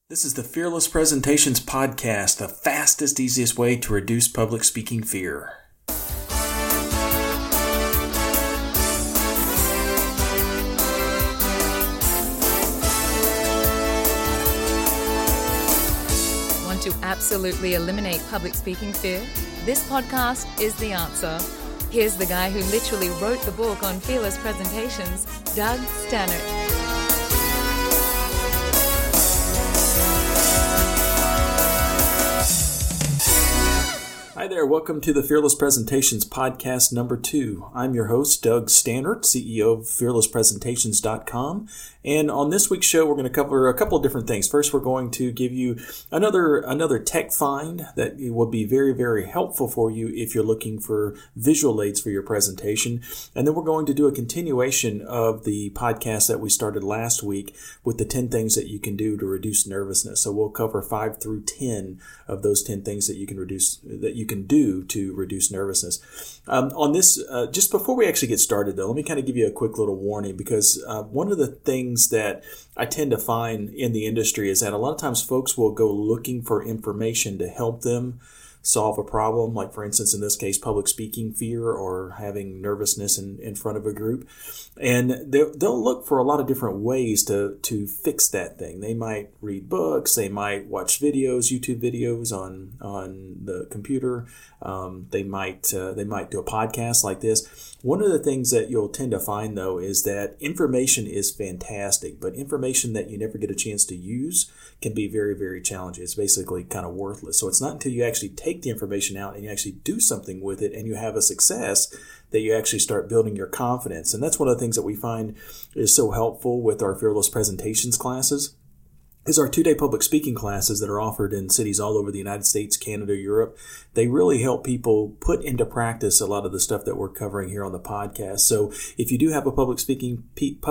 This is the Fearless Presentations Podcast, the fastest, easiest way to reduce public speaking fear. Want to absolutely eliminate public speaking fear? This podcast is the answer. Here's the guy who literally wrote the book on Fearless Presentations, Doug Stannard. Hi there, welcome to the Fearless Presentations Podcast number 2. I'm your host, Doug Stannard, CEO of fearlesspresentations.com. And on this week's show, we're going to cover a couple of different things. First, we're going to give you another tech find that will be very, very helpful for you if you're looking for visual aids for your presentation. And then we're going to do a continuation of the podcast that we started last week with the 10 things that you can do to reduce nervousness. So we'll cover 5 through 10 of those 10 things that you can do to reduce nervousness. On this, just before we actually get started though, let me kind of give you a quick little warning because one of the things that I tend to find in the industry is that a lot of times folks will go looking for information to help them solve a problem, like for instance, in this case, public speaking fear or having nervousness in front of a group. And they'll look for a lot of different ways to fix that thing. They might read books, they might watch videos, YouTube videos on the computer. They might do a podcast like this. One of the things that you'll tend to find, though, is that information is fantastic, but information that you never get a chance to use can be very, very challenging. It's basically kind of worthless. So it's not until you actually take the information out and you actually do something with it and you have a success that you actually start building your confidence. And that's one of the things that we find is so helpful with our Fearless Presentations classes. Is our 2-day public speaking classes that are offered in cities all over the United States, Canada, Europe. They really help people put into practice a lot of the stuff that we're covering here on the podcast. So if you do have a public speaking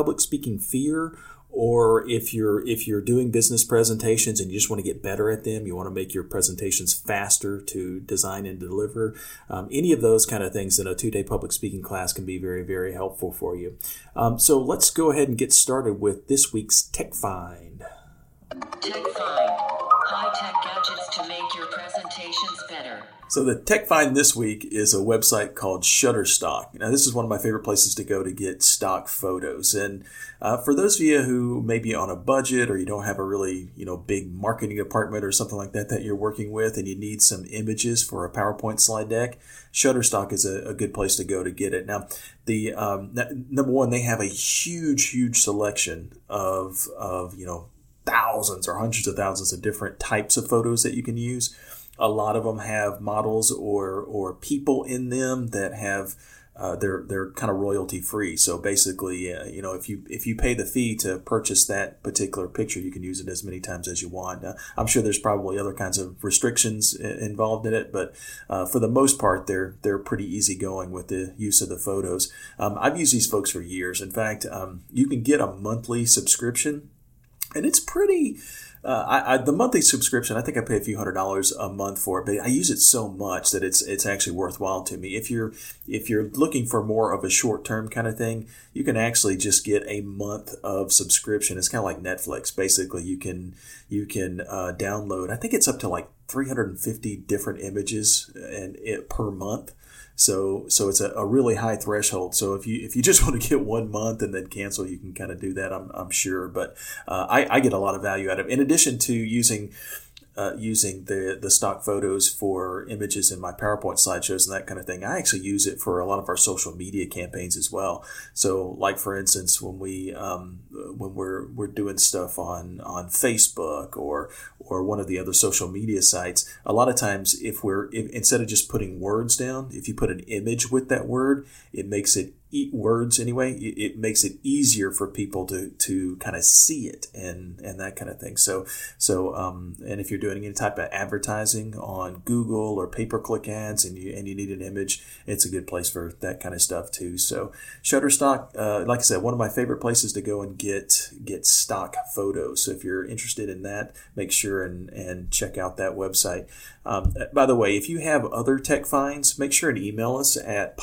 fear, or if you're doing business presentations and you just want to get better at them, you want to make your presentations faster to design and deliver, any of those kind of things in a 2-day public speaking class can be very, very helpful for you. So let's go ahead and get started with this week's Tech Find. Tech Find. High-tech gadgets to make your presentations better. So the Tech Find this week is a website called Shutterstock. Now, this is one of my favorite places to go to get stock photos. And for those of you who may be on a budget or you don't have a really big marketing department or something like that you're working with and you need some images for a PowerPoint slide deck, Shutterstock is a good place to go to get it. Now, the number one, they have a huge selection of thousands or hundreds of thousands of different types of photos that you can use. A lot of them have models or people in them that have they're kind of royalty free. So basically, if you pay the fee to purchase that particular picture, you can use it as many times as you want. I'm sure there's probably other kinds of restrictions involved in it, but for the most part, they're pretty easygoing with the use of the photos. I've used these folks for years. In fact, you can get a monthly subscription. And it's pretty, the monthly subscription, I think I pay a few $100s a month for it, but I use it so much that it's actually worthwhile to me. If you're looking for more of a short-term kind of thing, you can actually just get a month of subscription. It's kind of like Netflix. Basically, you can download, I think it's up to like 350 different images per month. So it's a really high threshold. So if you just want to get 1 month and then cancel, you can kind of do that, I'm sure. But I get a lot of value out of it. In addition to using the stock photos for images in my PowerPoint slideshows and that kind of thing, I actually use it for a lot of our social media campaigns as well. So like for instance, when we're doing stuff on Facebook or one of the other social media sites, a lot of times if instead of just putting words down, if you put an image with that word, it makes it words anyway. It makes it easier for people to kind of see it and that kind of thing. So and if you're doing any type of advertising on Google or pay-per-click ads and you need an image, it's a good place for that kind of stuff too. So Shutterstock, like I said, one of my favorite places to go and get stock photos. So if you're interested in that, make sure sure and check out that website. By the way, if you have other tech finds, make sure and email us at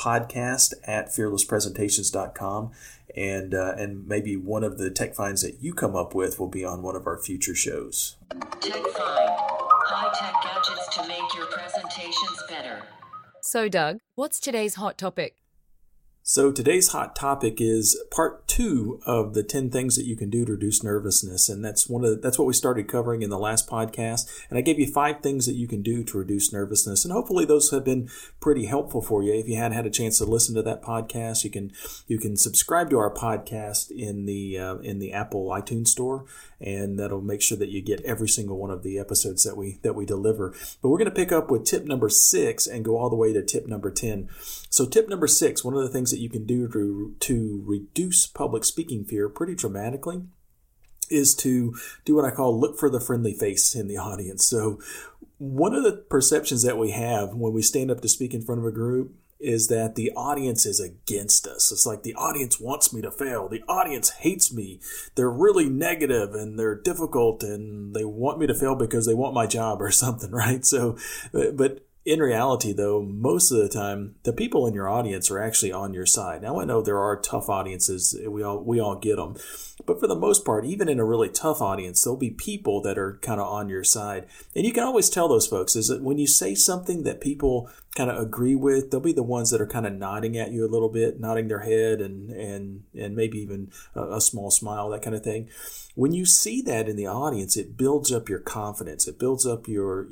podcast@fearlesspresentations.com. And maybe one of the tech finds that you come up with will be on one of our future shows. Tech Find. High-tech gadgets to make your presentations better. So, Doug, what's today's hot topic? So today's hot topic is part 2 of the 10 things that you can do to reduce nervousness. And that's what we started covering in the last podcast. And I gave you 5 things that you can do to reduce nervousness. And hopefully those have been pretty helpful for you. If you hadn't had a chance to listen to that podcast, you can subscribe to our podcast in the Apple iTunes store, and that'll make sure that you get every single one of the episodes that we deliver. But we're going to pick up with tip number 6 and go all the way to tip number 10. So tip number 6, one of the things that you can do to reduce public speaking fear pretty dramatically is to do what I call look for the friendly face in the audience. So one of the perceptions that we have when we stand up to speak in front of a group is that the audience is against us. It's like the audience wants me to fail. The audience hates me. They're really negative and they're difficult and they want me to fail because they want my job or something, right? So, but in reality, though, most of the time, the people in your audience are actually on your side. Now, I know there are tough audiences. We all get them. But for the most part, even in a really tough audience, there'll be people that are kind of on your side. And you can always tell those folks is that when you say something that people kind of agree with, they'll be the ones that are kind of nodding at you a little bit, nodding their head and maybe even a small smile, that kind of thing. When you see that in the audience, it builds up your confidence. It builds up you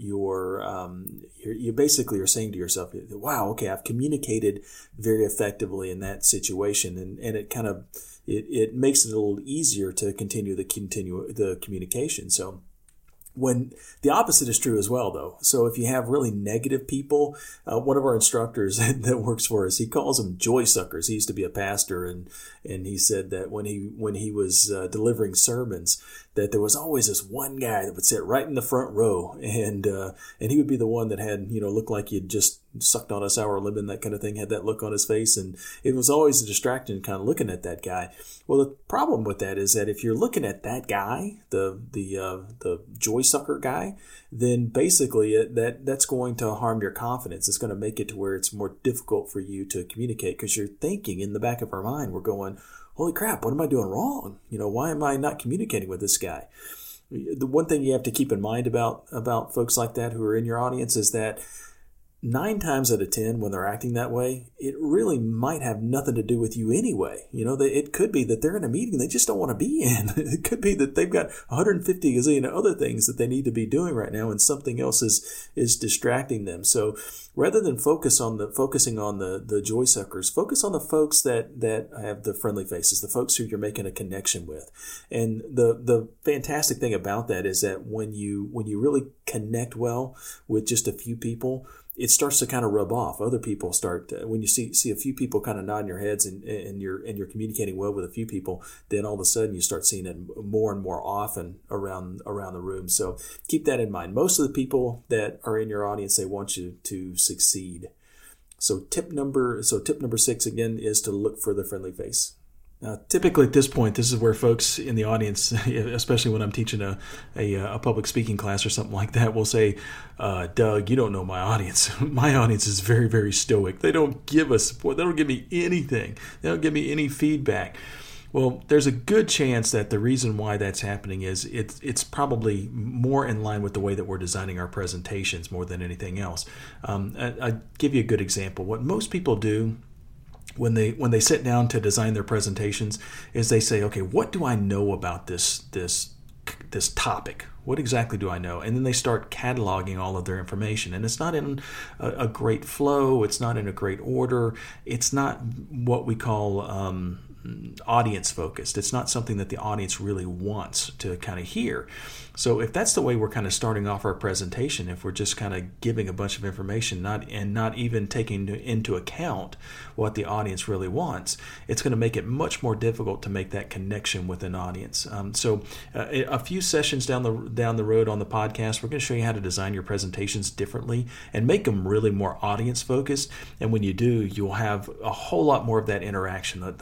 basically are saying to yourself, wow, okay, I've communicated very effectively in that situation. And it kind of, it makes it a little easier to continue the communication. So when the opposite is true as well, though. So if you have really negative people, one of our instructors that works for us, he calls them joy suckers. He used to be a pastor, and he said that when he was delivering sermons, that there was always this one guy that would sit right in the front row, and he would be the one that had, looked like he'd just sucked on a sour lemon, that kind of thing, had that look on his face, and it was always a distraction kind of looking at that guy. Well, the problem with that is that if you're looking at that guy, the joy sucker guy, then basically that's going to harm your confidence. It's going to make it to where it's more difficult for you to communicate because you're thinking in the back of our mind, we're going, holy crap, what am I doing wrong? Why am I not communicating with this guy? The one thing you have to keep in mind about folks like that who are in your audience is that 9 times out of 10, when they're acting that way, it really might have nothing to do with you anyway. It could be that they're in a meeting they just don't want to be in. It could be that they've got 150 gazillion other things that they need to be doing right now, and something else is distracting them. So rather than focusing on the joy suckers, focus on the folks that have the friendly faces, the folks who you're making a connection with. And the fantastic thing about that is that when you really connect well with just a few people, it starts to kind of rub off. Other people start, when you see a few people kind of nodding your heads and you're communicating well with a few people, then all of a sudden you start seeing it more and more often around the room. So keep that in mind. Most of the people that are in your audience, they want you to succeed. So tip number 6 again is to look for the friendly face. Now, typically at this point, this is where folks in the audience, especially when I'm teaching a public speaking class or something like that, will say, Doug, you don't know my audience. My audience is very, very stoic. They don't give me anything. They don't give me any feedback. Well, there's a good chance that the reason why that's happening is it's probably more in line with the way that we're designing our presentations more than anything else. I'll give you a good example. What most people do when they sit down to design their presentations is they say, okay, what do I know about this topic? What exactly do I know? And then they start cataloging all of their information. And it's not in a great flow. It's not in a great order. It's not what we call audience focused. It's not something that the audience really wants to kind of hear. So if that's the way we're kind of starting off our presentation, if we're just kind of giving a bunch of information not even taking into account what the audience really wants, it's going to make it much more difficult to make that connection with an audience. So a few sessions down the road on the podcast, we're going to show you how to design your presentations differently and make them really more audience focused. And when you do, you'll have a whole lot more of that interaction, the positive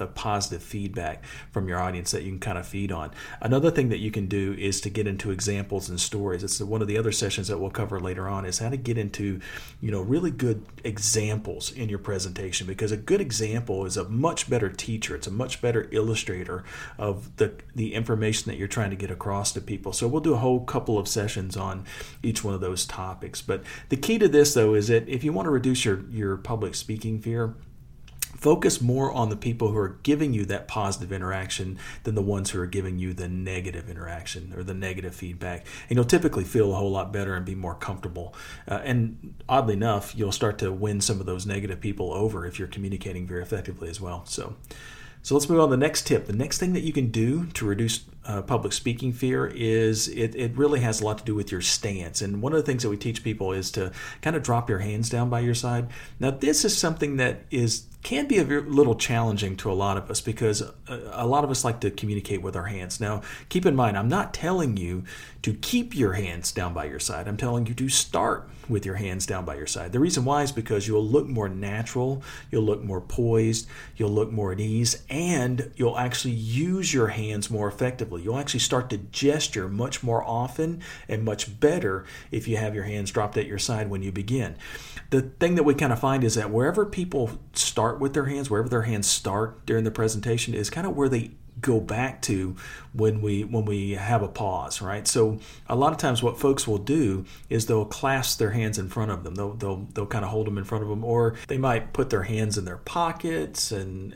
positive feedback from your audience that you can kind of feed on. Another thing that you can do is to get into examples and stories. It's one of the other sessions that we'll cover later on, is how to get into, really good examples in your presentation, because a good example is a much better teacher. It's a much better illustrator of the information that you're trying to get across to people. So we'll do a whole couple of sessions on each one of those topics. But the key to this, though, is that if you want to reduce your public speaking fear, focus more on the people who are giving you that positive interaction than the ones who are giving you the negative interaction or the negative feedback. And you'll typically feel a whole lot better and be more comfortable. And oddly enough, you'll start to win some of those negative people over if you're communicating very effectively as well. So let's move on to the next tip. The next thing that you can do to reduce public speaking fear is it really has a lot to do with your stance. And one of the things that we teach people is to kind of drop your hands down by your side. Now, this is something that can be a little challenging to a lot of us, because a lot of us like to communicate with our hands. Now, keep in mind, I'm not telling you to keep your hands down by your side. I'm telling you to start with your hands down by your side. The reason why is because you'll look more natural, you'll look more poised, you'll look more at ease, and you'll actually use your hands more effectively. You'll actually start to gesture much more often and much better if you have your hands dropped at your side when you begin. The thing that we kind of find is that wherever people start with their hands, wherever their hands start during the presentation, is kind of where they go back to when we have a pause, right? So a lot of times what folks will do is they'll clasp their hands in front of them. They'll kind of hold them in front of them, or they might put their hands in their pockets. And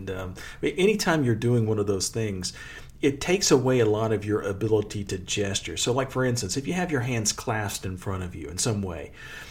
anytime you're doing one of those things, it takes away a lot of your ability to gesture. So like, for instance, if you have your hands clasped in front of you in some way,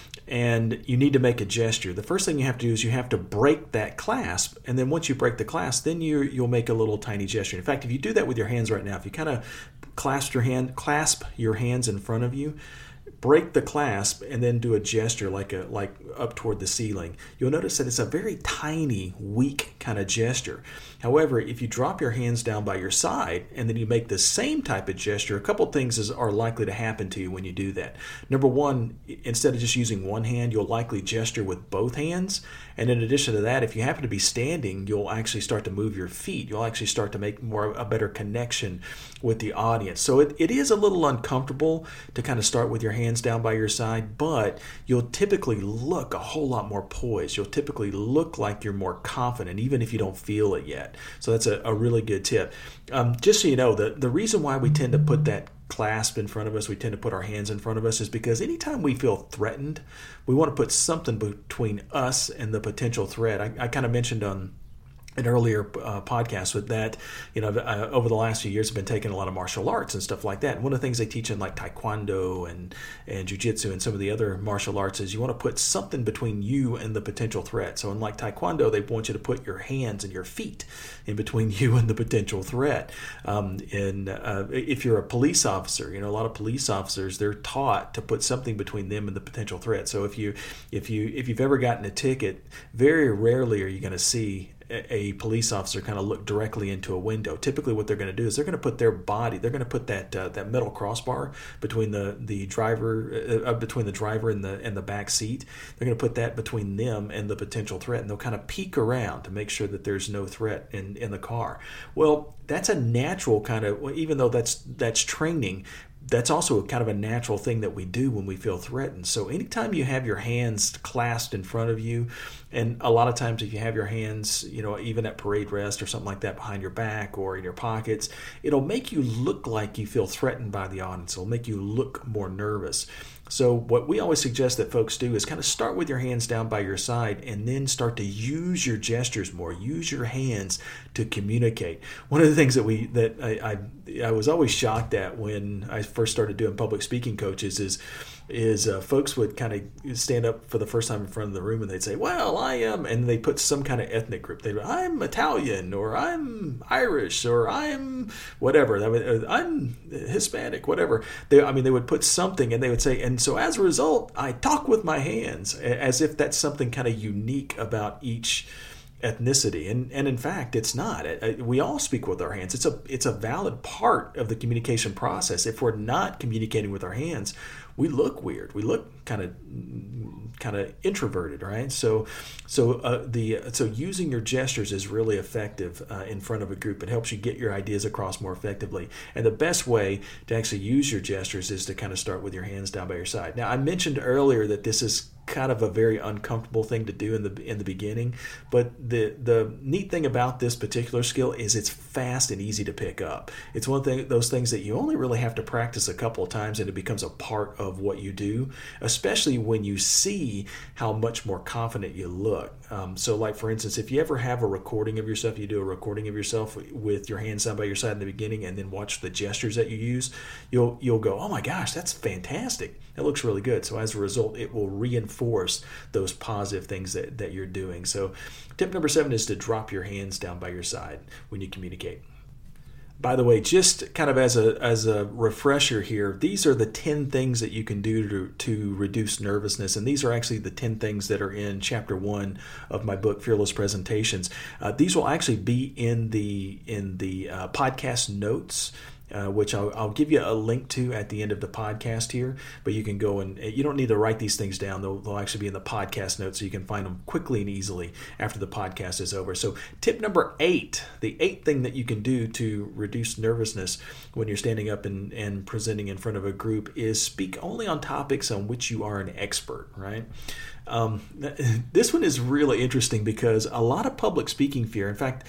and you need to make a gesture, the first thing you have to do is you have to break that clasp. And then once you break the clasp, then you'll make a little tiny gesture. In fact, if you do that with your hands right now, if you kind of clasp your hands in front of you, break the clasp, and then do a gesture like up toward the ceiling, you'll notice that it's a very tiny, weak kind of gesture. However, if you drop your hands down by your side and then you make the same type of gesture, a couple things are likely to happen to you when you do that. Number one, instead of just using one hand, you'll likely gesture with both hands. And in addition to that, if you happen to be standing, you'll actually start to move your feet. You'll actually start to make a better connection with the audience. So it is a little uncomfortable to kind of start with your hands down by your side, but you'll typically look a whole lot more poised. You'll typically look like you're more confident, even if you don't feel it yet. So that's a really good tip. Just so you know, the reason why we tend to put that clasp in front of us, we tend to put our hands in front of us, is because anytime we feel threatened, we want to put something between us and the potential threat. I kind of mentioned on an earlier podcast with that, over the last few years I've been taking a lot of martial arts and stuff like that. And one of the things they teach in like Taekwondo and Jiu-Jitsu and some of the other martial arts is you want to put something between you and the potential threat. So in like Taekwondo, they want you to put your hands and your feet in between you and the potential threat. If you're a police officer, a lot of police officers, they're taught to put something between them and the potential threat. So if you've ever gotten a ticket, very rarely are you going to see a police officer kind of look directly into a window. Typically what they're going to do is they're going to put their body, they're going to put that metal crossbar between the driver and the back seat. They're going to put that between them and the potential threat, and they'll kind of peek around to make sure that there's no threat in the car. Well, that's a natural kind of, even though that's training, that's also kind of a natural thing that we do when we feel threatened. So anytime you have your hands clasped in front of you, and a lot of times if you have your hands, even at parade rest or something like that behind your back or in your pockets, it'll make you look like you feel threatened by the audience. It'll make you look more nervous. So what we always suggest that folks do is kind of start with your hands down by your side and then start to use your gestures more. Use your hands to communicate. One of the things that I was always shocked at when I first started doing public speaking coaches is folks would kind of stand up for the first time in front of the room and they'd say, well, I am, and they put some kind of ethnic group. I'm Italian, or I'm Irish, or I'm whatever. I'm Hispanic, whatever. They would put something and they would say, and so as a result, I talk with my hands, as if that's something kind of unique about each ethnicity, and in fact, it's not. We all speak with our hands. It's a valid part of the communication process. If we're not communicating with our hands, we look weird. We look kind of introverted, right? So using your gestures is really effective in front of a group. It helps you get your ideas across more effectively. And the best way to actually use your gestures is to kind of start with your hands down by your side. Now, I mentioned earlier that this is kind of a very uncomfortable thing to do in the beginning, but the neat thing about this particular skill is it's fast and easy to pick up. It's one thing, those things that you only really have to practice a couple of times, and it becomes a part of what you do, especially when you see how much more confident you look. So like, for instance, if you ever have a recording of yourself, you do a recording of yourself with your hands down by your side in the beginning, and then watch the gestures that you use, you'll go, oh my gosh, that's fantastic. That looks really good. So as a result, it will reinforce those positive things that you're doing. So tip number 7 is to drop your hands down by your side when you communicate. By the way, just kind of as a refresher here, these are the 10 things that you can do to reduce nervousness, and these are actually the 10 things that are in Chapter 1 of my book, Fearless Presentations. These will actually be in the podcast notes, which I'll give you a link to at the end of the podcast here, but you can go and you don't need to write these things down. They'll actually be in the podcast notes, so you can find them quickly and easily after the podcast is over. So tip number 8, the 8th thing that you can do to reduce nervousness when you're standing up and presenting in front of a group is speak only on topics on which you are an expert, right? This one is really interesting because a lot of public speaking fear, in fact,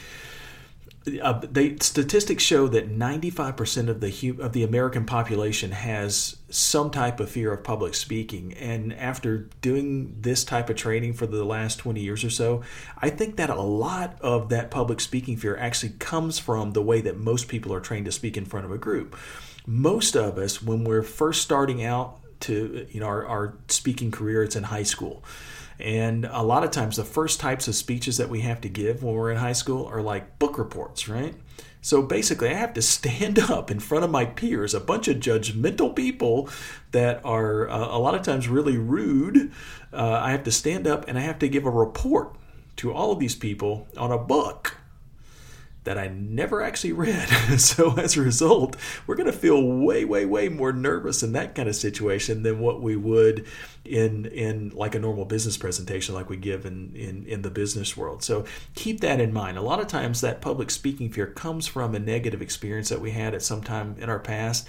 statistics show that 95% of the American population has some type of fear of public speaking. And after doing this type of training for the last 20 years or so, I think that a lot of that public speaking fear actually comes from the way that most people are trained to speak in front of a group. Most of us, when we're first starting out to our speaking career, it's in high school. And a lot of times the first types of speeches that we have to give when we're in high school are like book reports, right? So basically I have to stand up in front of my peers, a bunch of judgmental people that are a lot of times really rude. I have to stand up and I have to give a report to all of these people on a book that I never actually read. So as a result, we're going to feel way, way, way more nervous in that kind of situation than what we would in like a normal business presentation like we give in the business world. So keep that in mind. A lot of times that public speaking fear comes from a negative experience that we had at some time in our past.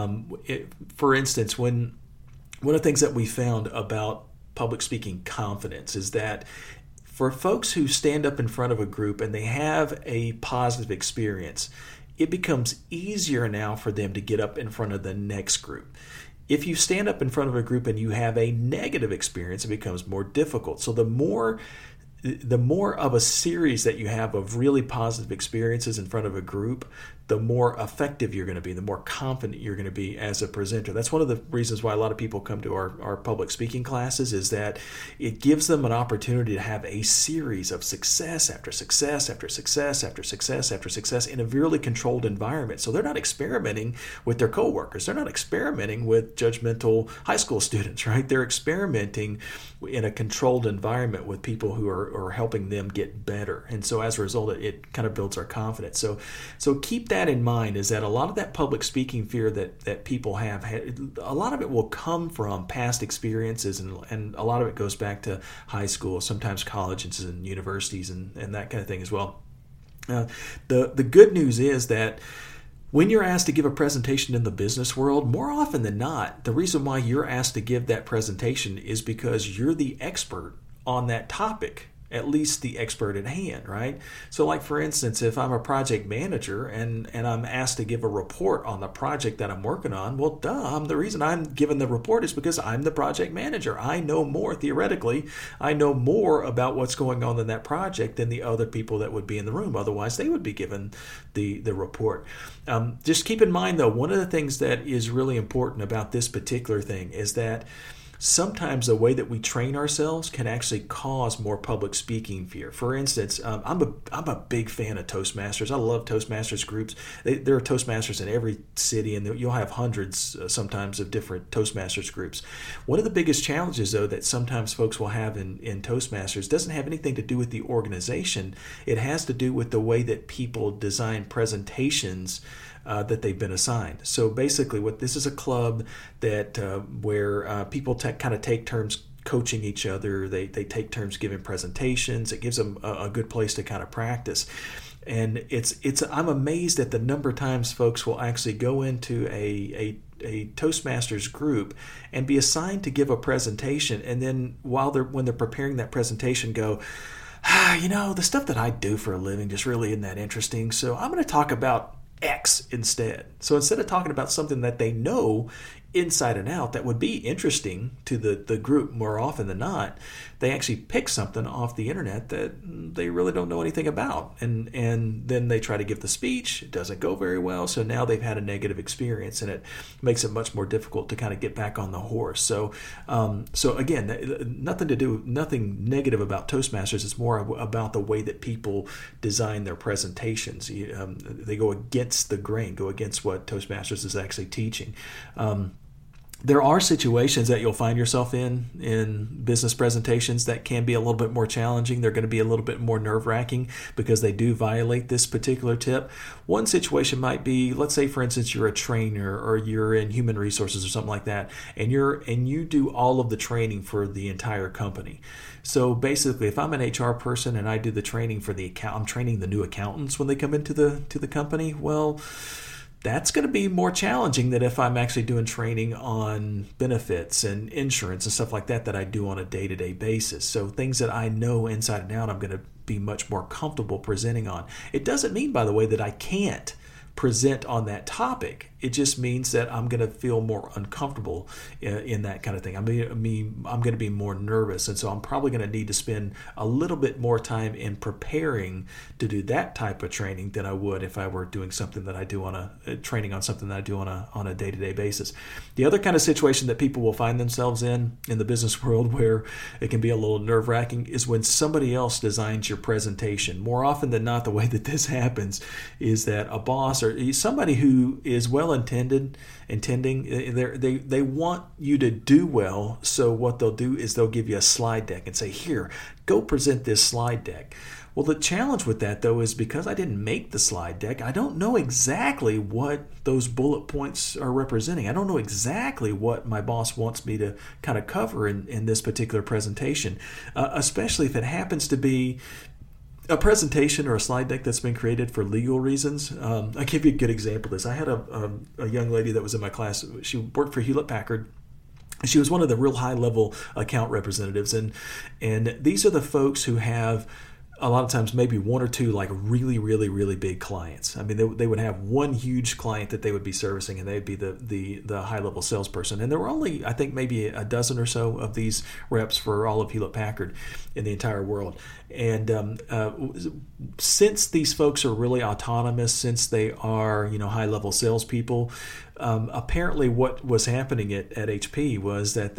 For instance, one of the things that we found about public speaking confidence is that for folks who stand up in front of a group and they have a positive experience, it becomes easier now for them to get up in front of the next group. If you stand up in front of a group and you have a negative experience, it becomes more difficult. So the more of a series that you have of really positive experiences in front of a group, the more effective you're going to be, the more confident you're going to be as a presenter. That's one of the reasons why a lot of people come to our public speaking classes, is that it gives them an opportunity to have a series of success after success after success after success after success in a really controlled environment. So they're not experimenting with their coworkers. They're not experimenting with judgmental high school students, right? They're experimenting in a controlled environment with people who are helping them get better. And so as a result, it kind of builds our confidence. So keep that in mind, is that a lot of that public speaking fear that people have, a lot of it will come from past experiences, and a lot of it goes back to high school, sometimes colleges and universities and that kind of thing as well. The good news is that when you're asked to give a presentation in the business world, more often than not, the reason why you're asked to give that presentation is because you're the expert on that topic, at least the expert at hand, right? So like, for instance, if I'm a project manager and I'm asked to give a report on the project that I'm working on, well, the reason I'm given the report is because I'm the project manager. I know more, theoretically, I know more about what's going on in that project than the other people that would be in the room. Otherwise, they would be given the report. Just keep in mind, though, one of the things that is really important about this particular thing is that sometimes the way that we train ourselves can actually cause more public speaking fear. For instance, I'm a big fan of Toastmasters. I love Toastmasters groups. There are Toastmasters in every city, and you'll have hundreds sometimes of different Toastmasters groups. One of the biggest challenges, though, that sometimes folks will have in Toastmasters doesn't have anything to do with the organization. It has to do with the way that people design presentations that they've been assigned. So basically, this is a club that where people kind of take turns coaching each other. They take turns giving presentations. It gives them a good place to kind of practice. And I'm amazed at the number of times folks will actually go into a Toastmasters group and be assigned to give a presentation, and then when they're preparing that presentation, go, the stuff that I do for a living just really isn't that interesting. So I'm going to talk about X instead. So instead of talking about something that they know inside and out that would be interesting to the group more often than not, they actually pick something off the internet that they really don't know anything about. And then they try to give the speech. It doesn't go very well. So now they've had a negative experience, and it makes it much more difficult to kind of get back on the horse. So again, nothing negative about Toastmasters. It's more about the way that people design their presentations. They go against the grain, go against what Toastmasters is actually teaching. There are situations that you'll find yourself in business presentations that can be a little bit more challenging. They're going to be a little bit more nerve-wracking because they do violate this particular tip. One situation might be, let's say, for instance, you're a trainer or you're in human resources or something like that, and you do all of the training for the entire company. So basically, if I'm an HR person and I do the training for I'm training the new accountants when they come into the company, well, that's going to be more challenging than if I'm actually doing training on benefits and insurance and stuff like that I do on a day-to-day basis. So things that I know inside and out, I'm going to be much more comfortable presenting on. It doesn't mean, by the way, that I can't present on that topic. It just means that I'm going to feel more uncomfortable in that kind of thing. I'm going to be more nervous, and so I'm probably going to need to spend a little bit more time in preparing to do that type of training than I would if I were doing something that I do training on something that I do on a day-to-day basis. The other kind of situation that people will find themselves in the business world where it can be a little nerve-wracking is when somebody else designs your presentation. More often than not, the way that this happens is that a boss or somebody who is intending, they want you to do well. So what they'll do is they'll give you a slide deck and say, here, go present this slide deck. Well, the challenge with that, though, is because I didn't make the slide deck, I don't know exactly what those bullet points are representing. I don't know exactly what my boss wants me to kind of cover in this particular presentation, especially if it happens to be a presentation or a slide deck that's been created for legal reasons. I'll give you a good example of this. I had a young lady that was in my class. She worked for Hewlett-Packard. She was one of the real high-level account representatives, and these are the folks who have a lot of times maybe one or two like really, really, really big clients. I mean, they would have one huge client that they would be servicing, and they'd be the high-level salesperson. And there were only, I think, maybe a dozen or so of these reps for all of Hewlett-Packard in the entire world. And since these folks are really autonomous, since they are high-level salespeople, apparently what was happening at HP was that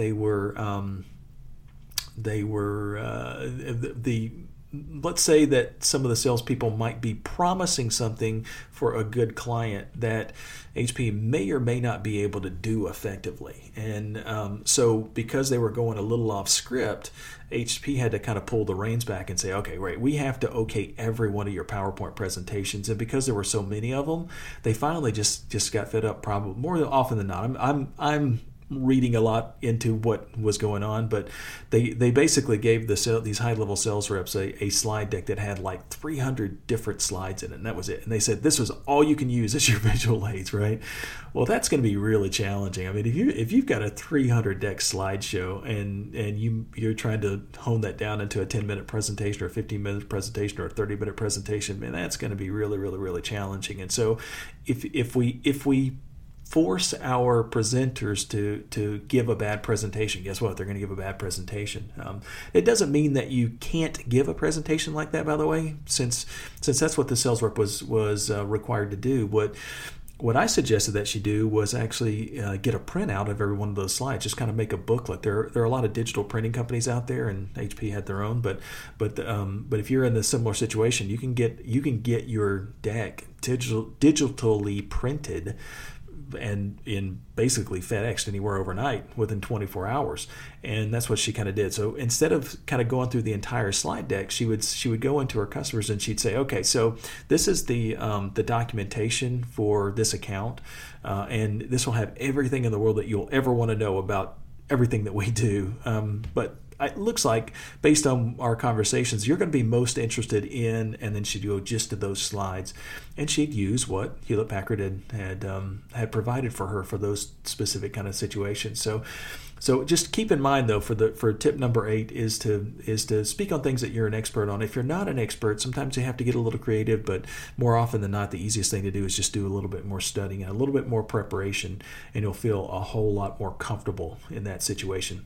let's say that some of the salespeople might be promising something for a good client that HP may or may not be able to do effectively. And so because they were going a little off script, HP had to kind of pull the reins back and say, okay, right, we have to okay every one of your PowerPoint presentations. And because there were so many of them, they finally just got fed up, probably more often than not. I'm reading a lot into what was going on, but they basically gave these high-level sales reps a slide deck that had like 300 different slides in it, and that was it. And they said, this was all you can use as your visual aids, right? Well, that's going to be really challenging. I mean, if you've got a 300 deck slideshow and you're trying to hone that down into a 10-minute presentation or a 15-minute presentation or a 30-minute presentation, man, that's going to be really, really, really challenging. And so if we force our presenters to give a bad presentation, guess what? They're going to give a bad presentation. It doesn't mean that you can't give a presentation like that, by the way, since that's what the sales rep was required to do. what I suggested that she do was actually get a printout of every one of those slides. Just kind of make a booklet. There are a lot of digital printing companies out there, and HP had their own. But if you're in a similar situation, you can get your deck digitally printed and in basically FedExed anywhere overnight within 24 hours. And that's what she kind of did. So instead of kind of going through the entire slide deck, she would go into her customers and she'd say, okay, so this is the documentation for this account, and this will have everything in the world that you'll ever want to know about everything that we do. But it looks like, based on our conversations, you're going to be most interested in, and then she'd go just to those slides, and she'd use what Hewlett-Packard had provided for her for those specific kind of situations. So just keep in mind, though, for tip number 8 is to speak on things that you're an expert on. If you're not an expert, sometimes you have to get a little creative, but more often than not, the easiest thing to do is just do a little bit more studying and a little bit more preparation, and you'll feel a whole lot more comfortable in that situation.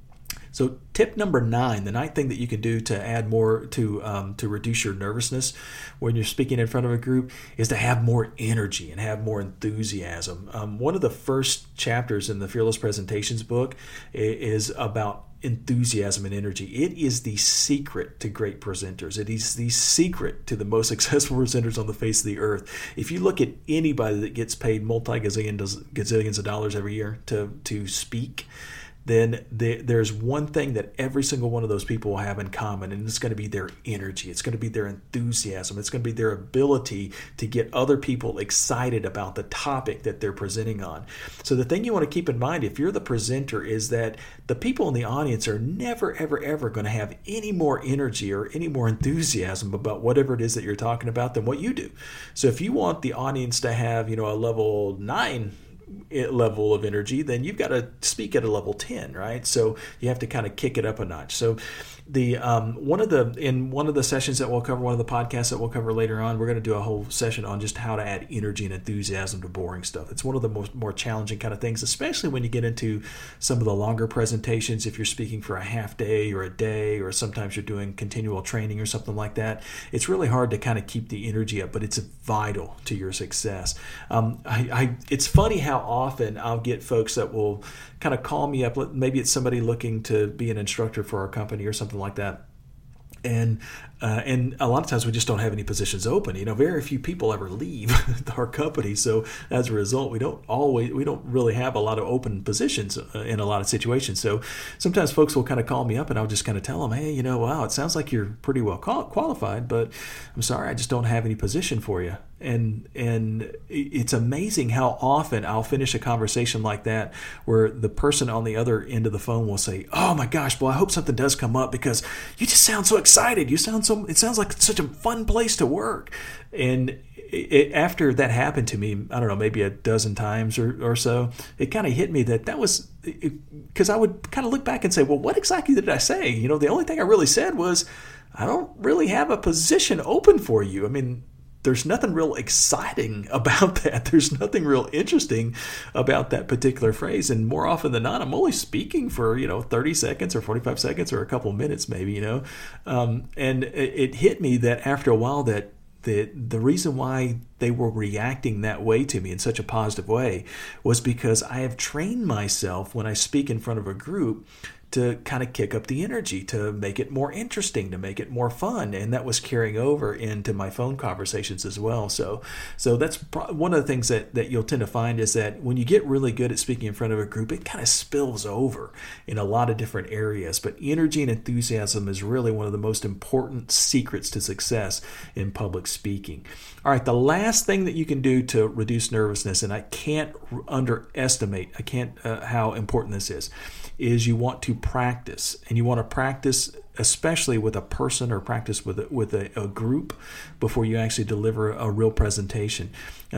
So tip number 9, the 9th thing that you can do to add more to reduce your nervousness when you're speaking in front of a group is to have more energy and have more enthusiasm. One of the first chapters in the Fearless Presentations book is about enthusiasm and energy. It is the secret to great presenters. It is the secret to the most successful presenters on the face of the earth. If you look at anybody that gets paid multi-gazillions of dollars every year to speak, then there's one thing that every single one of those people will have in common, and it's going to be their energy. It's going to be their enthusiasm. It's going to be their ability to get other people excited about the topic that they're presenting on. So the thing you want to keep in mind if you're the presenter is that the people in the audience are never, ever, ever going to have any more energy or any more enthusiasm about whatever it is that you're talking about than what you do. So if you want the audience to have, a level 9 level of energy, then you've got to speak at a level 10, right? So you have to kind of kick it up a notch. So one of the sessions that we'll cover, one of the podcasts that we'll cover later on, we're going to do a whole session on just how to add energy and enthusiasm to boring stuff. It's one of the more challenging kind of things, especially when you get into some of the longer presentations. If you're speaking for a half day or a day, or sometimes you're doing continual training or something like that, it's really hard to kind of keep the energy up, but it's vital to your success. It's funny how often I'll get folks that will kind of call me up. Maybe it's somebody looking to be an instructor for our company or something like that. And a lot of times we just don't have any positions open. Very few people ever leave our company. So as a result, we don't really have a lot of open positions in a lot of situations. So sometimes folks will kind of call me up and I'll just kind of tell them, hey, wow, it sounds like you're pretty well qualified, but I'm sorry, I just don't have any position for you. And it's amazing how often I'll finish a conversation like that where the person on the other end of the phone will say, oh my gosh, well, I hope something does come up because you just sound so excited. It sounds like such a fun place to work. And after that happened to me, I don't know, maybe a dozen times or so, it kind of hit me that was because I would kind of look back and say, well, what exactly did I say? The only thing I really said was, I don't really have a position open for you. I mean, there's nothing real exciting about that. There's nothing real interesting about that particular phrase. And more often than not, I'm only speaking for, 30 seconds or 45 seconds or a couple of minutes maybe, and it hit me that after a while that the reason why they were reacting that way to me in such a positive way was because I have trained myself when I speak in front of a group to kind of kick up the energy, to make it more interesting, to make it more fun. And that was carrying over into my phone conversations as well. So that's one of the things that you'll tend to find is that when you get really good at speaking in front of a group, it kind of spills over in a lot of different areas. But energy and enthusiasm is really one of the most important secrets to success in public speaking. All right, the last thing that you can do to reduce nervousness, and I can't underestimate how important this is you want to practice. And you want to practice especially with a person or practice with a group before you actually deliver a real presentation.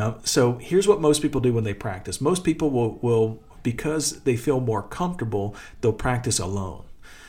So here's what most people do when they practice. Most people will because they feel more comfortable, they'll practice alone.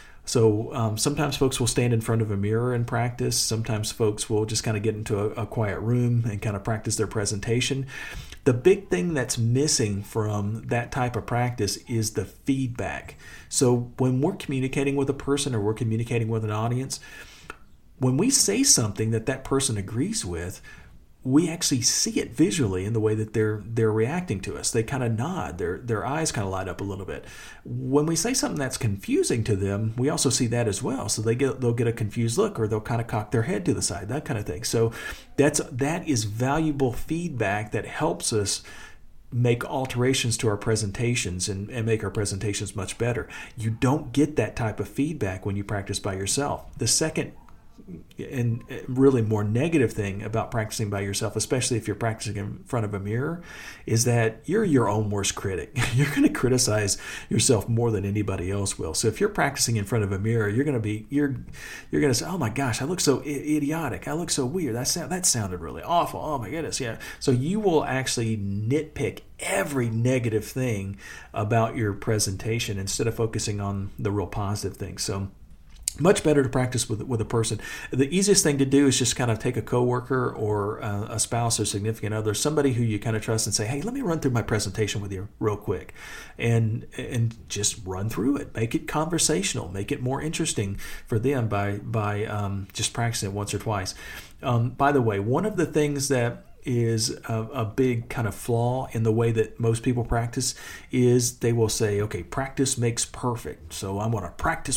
So sometimes folks will stand in front of a mirror and practice. Sometimes folks will just kind of get into a quiet room and kind of practice their presentation. The big thing that's missing from that type of practice is the feedback. So when we're communicating with a person or we're communicating with an audience, when we say something that person agrees with, we actually see it visually in the way that they're reacting to us. They kind of nod, their eyes kind of light up a little bit. When we say something that's confusing to them, we also see that as well. So they'll get a confused look, or they'll kind of cock their head to the side, that kind of thing. So that is valuable feedback that helps us make alterations to our presentations and make our presentations much better. You don't get that type of feedback when you practice by yourself. The second and really more negative thing about practicing by yourself, especially if you're practicing in front of a mirror, is that you're your own worst critic. You're going to criticize yourself more than anybody else will. So if you're practicing in front of a mirror, you're going to say, "Oh my gosh, I look so idiotic. I look so weird. That sounded really awful. Oh my goodness, yeah." So you will actually nitpick every negative thing about your presentation instead of focusing on the real positive things. So much better to practice with a person. The easiest thing to do is just kind of take a coworker or a spouse or significant other, somebody who you kind of trust, and say, "Hey, let me run through my presentation with you real quick," and just run through it. Make it conversational. Make it more interesting for them by just practicing it once or twice. By the way, one of the things that is a big kind of flaw in the way that most people practice is they will say, "Okay, practice makes perfect. So I want to practice.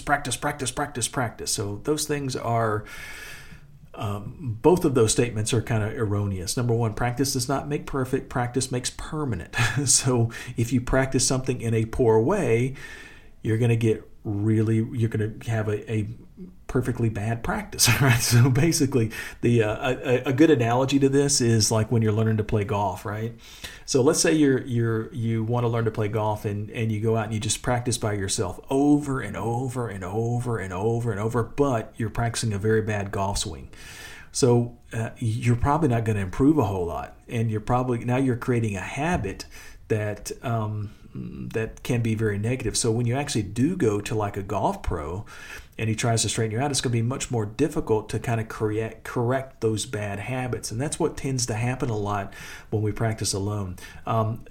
So those things are, both of those statements are kind of erroneous. Number one, practice does not make perfect. Practice makes permanent. So if you practice something in a poor way, you're going to have a perfectly bad practice, right? So basically, a good analogy to this is like when you're learning to play golf, right? So let's say you want to learn to play golf and you go out and you just practice by yourself over and over and over and over and over, but you're practicing a very bad golf swing. So you're probably not going to improve a whole lot, and you're creating a habit that can be very negative. So when you actually do go to like a golf pro and he tries to straighten you out, it's going to be much more difficult to kind of correct those bad habits. And that's what tends to happen a lot when we practice alone. One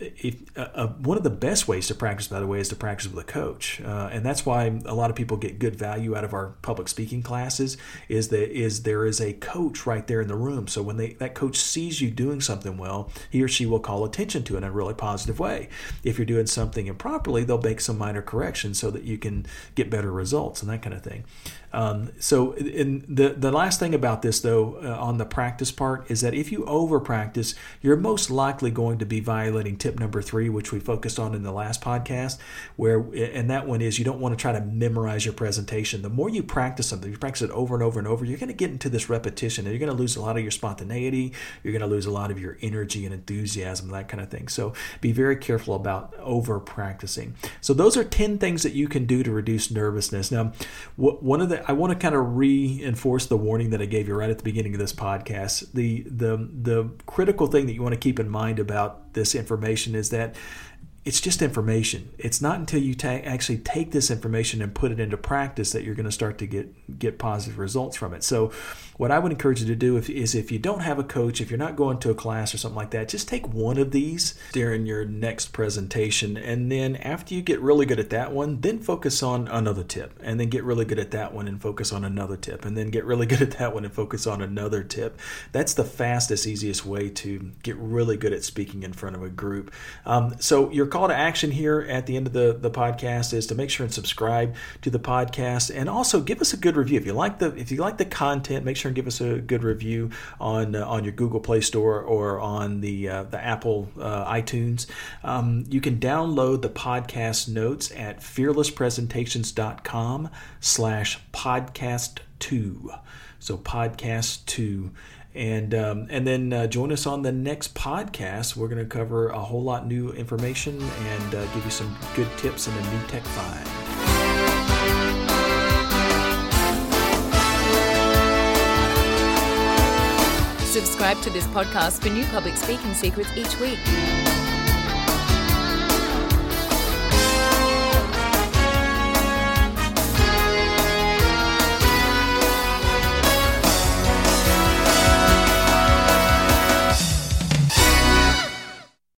of the best ways to practice, by the way, is to practice with a coach. And that's why a lot of people get good value out of our public speaking classes is there is a coach right there in the room. So when that coach sees you doing something well, he or she will call attention to it in a really positive way. If you're doing something improperly, they'll make some minor corrections so that you can get better results and that kind of thing. So the last thing about this, though, on the practice part, is that if you over practice, you're most likely going to be violating tip number 3, which we focused on in the last podcast, and that one is you don't want to try to memorize your presentation. The more you practice something, you practice it over and over and over, you're going to get into this repetition, and you're going to lose a lot of your spontaneity, you're going to lose a lot of your energy and enthusiasm, that kind of thing. So be very careful about over practicing. So those are 10 things that you can do to reduce nervousness. Now, I want to kind of reinforce the warning that I gave you right at the beginning of this podcast. The critical thing that you want to keep in mind about this information is that it's just information. It's not until you actually take this information and put it into practice that you're going to start to get positive results from it. So what I would encourage you to do is if you don't have a coach, if you're not going to a class or something like that, just take one of these during your next presentation. And then after you get really good at that one, then focus on another tip. And then get really good at that one and focus on another tip. And then get really good at that one and focus on another tip. That's the fastest, easiest way to get really good at speaking in front of a group. So your call to action here at the end of the podcast is to make sure and subscribe to the podcast, and also give us a good review. If you like the content, make sure and give us a good review on your Google Play Store or on the Apple iTunes. You can download the podcast notes at fearlesspresentations.com/podcast2. So podcast 2. And then join us on the next podcast. We're going to cover a whole lot new information and give you some good tips in the new Tech 5. Subscribe to this podcast for new public speaking secrets each week.